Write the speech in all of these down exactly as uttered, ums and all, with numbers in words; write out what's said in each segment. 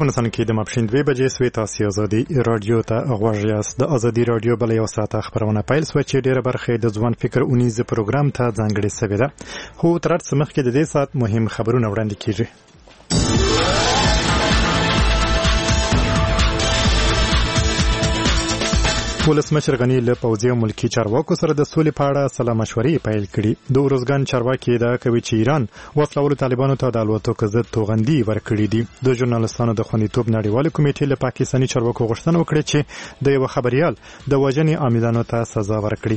افغانستان کې د ماپښین دوه بجې سوې تاسو ازادي رادیو ته غوږ یاست. د ازادي رادیو بل یو ساعت خبرونه پیل سوه چې ډیره برخه د ځوان فکر اونیز پروګرام ته ځانګړې شوې ده. خو تر څو مخکې د دې ساعت مهم خبرونه وړاندې کیږي. ولسمشر غنی له پوځي او ملکی چارواکو سره د سولې په اړه سلا مشورې پیل کړي. د ورزګان چارواکي دا کوي چې ایران وسلوالو طالبانو ته د الوتکو ضد توغندي ورکړي دي. د ژورنالستانو د خوندیتوب نړیوالې کمیټې له پاکستاني چارواکو غوښتنه وکړه چې د یو خبريال د وژنې عاملانو ته سزا ورکړي.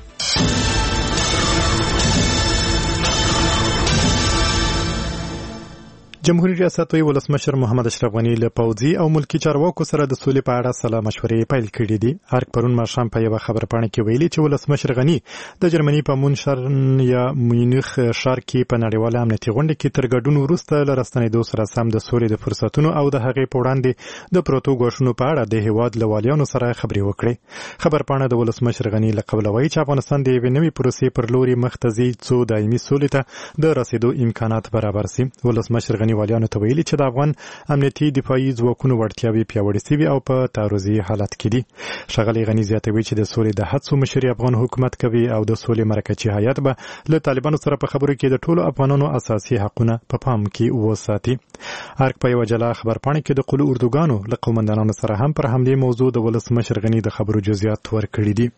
جمهوریت ریاست وی ولسمشر محمد اشرف غنی له پوځي او ملکی چارواکو سره د سولې په اړه سلا مشورې پیل کړي دي. هر پرون ماښام په یو خبرپاڼه کې ویلي چې ولسمشر غنی د جرمني په مونشن یا مونیخ ښار کې په نړیواله امنیتي غونډه کې تر ګډون وروسته له راستنېدو سره سم د سولې د فرصتونو او د هغې په وړاندې د پروتو ګواښونو په اړه د هیواد له والیانو سره خبرې وکړې. خبرپاڼه د ولسمشر غنی له قوله وایي چې افغانستان د یوې نوې پروسې پر لوري مخ ته ځي څو دایمي سولې ته د رسیدو امکانات برابر سي. ولسمشر غنی والیانو ته ویلي چې د افغان امنیتي دفاعي ځواکونو وړتیاوې پیاوړې سوي او په تعرضي حالت کې دي. ښاغلی غني زیاتوي چې د سولې د هڅو مشري افغان حکومت کوي او د سولې مرکزي هیات به له طالبانو سره په خبرو کې د ټولو افغانانو اساسي حقونه په پام کې وساتي. ارګ په یو جلا خبرپاڼه کې د قلو اردوګانو له قومندانانو سره هم پر همدې موضوع د ولسمشر غني د خبرو جزئیات ورکړي دي.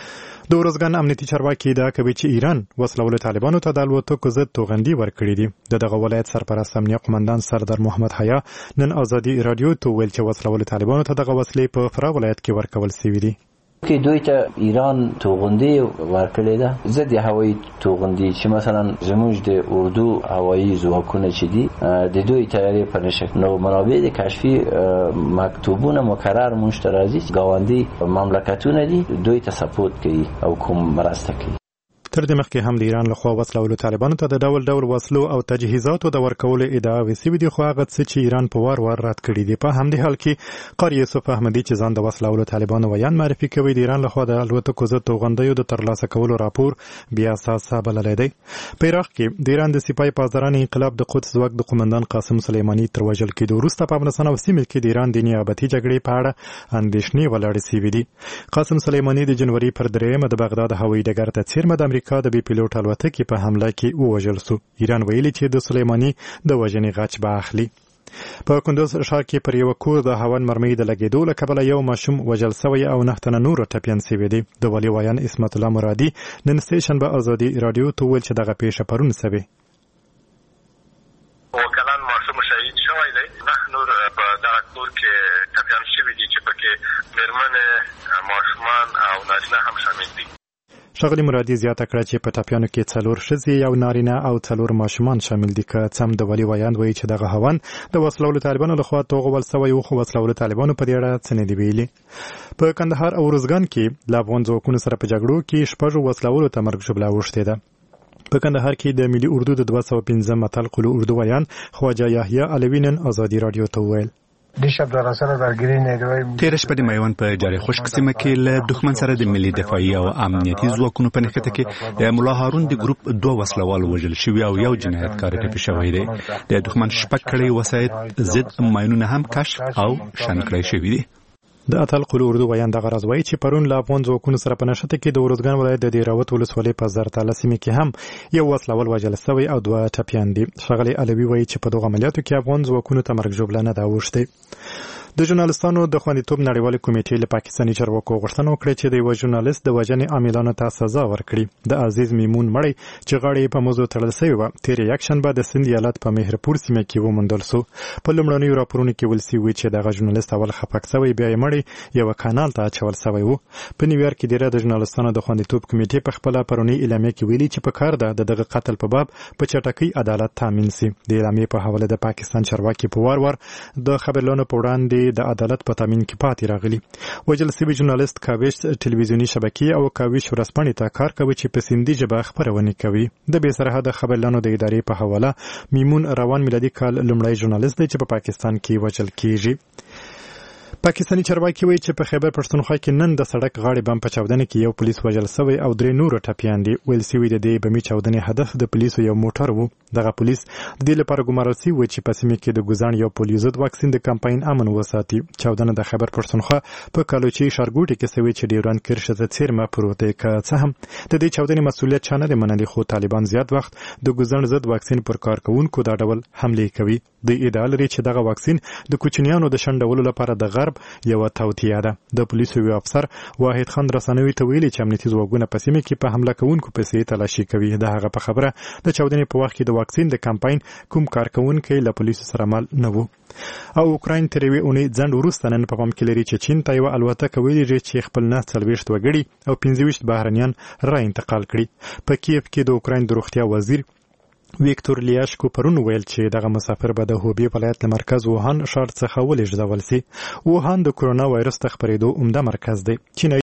د ورزګان امنیتي چارواکي دا کوي چې ایران وسلوالو طالبانو ته د الوتکو ضد توغندي ورکړي دي. د دغه ولایت سرپرست امنیه قومندان سردار محمد حیا نن ازادي رادیو ته ویل چې وسلوالو طالبانو ته دغه وسلې په فراه ولایت کې ورکول شوې دي. که دوی ته ایران توغندي ورکړي ده ضد هوایي توغندي چې مثلا زموږ د اردو هوایي ځواکونه چې دي د دوی تیاری پر نشک نو منابع د کشفي مکتوبونه مکرر مشترازي گاوندی مملکتونه دي دوی ته سپورت کوي او کوم مرسته کوي. تر دې مخکې هم د ایران لخوا وسلوالو طالبانو ته د ډول ډول وسلو او تجهیزاتو د ورکولو ادعاوې سوي دي، خو هغه څه چې ایران په وار وار رد کړي دي. په همدې حال کې قاری یوسف احمدي چې ځان د وسلوالو طالبانو ویان معرفي کوي د ایران لخوا د الوتکو ضد توغندیو د ترلاسه کولو راپور بیا اساسه بللی دی. په عراق کې د ایران د سپاه پاسداران انقلاب د قدس ځواک د قومندان قاسم سلیماني تر وژل کېدو وروسته په افغانستان او سیمه کې د ایران د نیابتي جګړې په اړه اندېښنې ولاړې سوي دي. قاسم سلیماني د جنوري پر درېیمه د بغداد هوایي ډګر ته څیرمه د امریکا د بي پیلوټ الوتکې په حمله کې ووژل سو. ایران ویلي چې د سلیماني د وژنې غچ به اخلي. په کندوز ښار کې پر یو کور د هاون مرمۍ د لګېدو له کبله یو ماشوم وژل سوی او نه تنه نور ټپیان سوي دي. د والي ویان اسمت الله مرادي نن سټیشن به ازادي رادیو ته ویل چې دغه پیښه پرون سوې. وکلان ماشوم شهید شوی دی، نه نور په دغه کور کې ټپیان شوي دي چې پکې مېرمنې ماشومان او نارینه هم شامل دي. ښاغلي مرادي زیاته کړه چې په ټپیانو کې څلور ښځې یو نارینه او څلور ماشومان شامل دي. که څه هم د والي ویان وایي چې دغه هاون د وسلوالو طالبانو لخوا توغول سوی و، خو وسلوالو طالبانو په دې اړه څه نه دي ویلي. په کندهار او ارزګان کې له افغان ځواکونو سره په جګړو کې شپږو وسلوالو ته مرګ ژوبله اوښتې ده. په کندهار کې د ملي اردو د دوه سوه پنځم متل قلو اردو ویان خواجه یحیی علوي نن ازادي رادیو ته وویل تیر شپه د میوند په جاري خشک سیمه کې له دښمن سره د ملي دفاعي او امنیتي ځواکونو په نښته کې د مولا هارون د ګروپ دوه وسلوال وژل شوي او یو جنایتکار ټپي شوی دی. د دښمن شپږ کړۍ وسایط ضد ماینونه هم کشف او شن کړی شوي دي. د اتل قلو اردو ویان دغه راز وایي چې پرون له افغان ځواکونو سره په نښته کې د ارزګان ولایت د دیراوت ولسوالۍ په زرتاله سیمه کې هم یو وسلوال وژل سوی او دوه ټپیان دي. ښاغلی علوي وایي چې په دغه عملیاتو کې افغان ځواکونو ته مرګ ژوبله نه ده اوښتې. د ژورنالستانو د خوندیتوب نړیوالې کمیټې له پاکستاني چارواکو غوښتنه وکړه چې د یوه ژورنالست د وژنې عاملانو ته سزا ورکړي. د عزیز میمون مړی چې غاړه یې په موضوع تړل سوې وه تېره یکشنبه د سند ایالت په مهرپور سیمه کې وموندل سو. په لومړنیو راپورونو کې ویل سوي چې دغه ژورنالست اول خپک سوی بیا یې مړی یوه کانال ته اچول سوی و. په نیویارک کې ډېره د ژورنالستانو د خوندیتوب کمیټې په خپله پرونۍ اعلامیه کې ویلي چې په کار ده د دغه قتل په باب په چټکۍ عدالت تامین سي. د اعلامیې په حواله د پاکستان چارواکي په وار وار د خبرلانو په وړاندې د عدالت په تامین کې پاتې راغلي. وژل سوي ژورنالست کاوش ټلویزیوني شبکې او کاوش ورځپاڼې ته کار کوي چې په سندي ژبه خپرونې کوي. د بې سرحده خبرلانو د ادارې په حواله میمون روان میلادي کال لومړی ژورنالست دی چې په پاکستان کې وژل کیږي. پاکستاني چارواکي وایي چې په خیبر پښتونخوا کې نن د سړک غاړې بم په چاودنه کې یو پولیس وژل سوی او درې نور ټپیان دي. ویل سوي د دې بمي چاودنې هدف د پولیسو یو موټر و. دغه پولیس د دې لپاره ګمارل شوي و چې په سیمه کې د ګوزان یو پولیو ضد واکسین د کمپاین امن وساتي. چاودنه د خیبر پښتونخوا په کالوچي ښارګوټي کې سوي چې ډیوران کرښه ته څیرمه پروت که څه هم د دې چاودنې مسؤلیت چا نه دی منلی، خو طالبان زیات وخت د ګوزان ضد واکسین پر کارکوونکو دا ډول حملې کوي. د ادعا لري چې دغه واکسین د کوچنیانو د شنډولو لپاره د غرب یوه توطیه ده. د پولیسو یو افسر واحد خان رسنوي ته ویلي چې امنیتي ځواکونه په سیمه کې په حمله کوونکو پسې تلاشي کوي. د هغه په خبره د چاودنې په وخت کې د واکسین د کمپاین کوم کارکوونکی له پولیسو سره مل نه و. او اوکراین تر یوې اونۍ ځنډ وروسته نن په پام کې لري چې چین ته یوه الوتکه ویلې چې خپل نه څلوېښت وګړي او پنځه ویشت بهرنیان را انتقال کړي. په کیف کې د اوکراین د روغتیا وزیر ویکتور لیاشکو پرون ویل چې دغه مسافر به د هوبی ولایت له مرکز ووهان ښار څخه ولېږدول سي. ووهان د کرونا وایرس د خپرېدو عمده مرکز دی. چین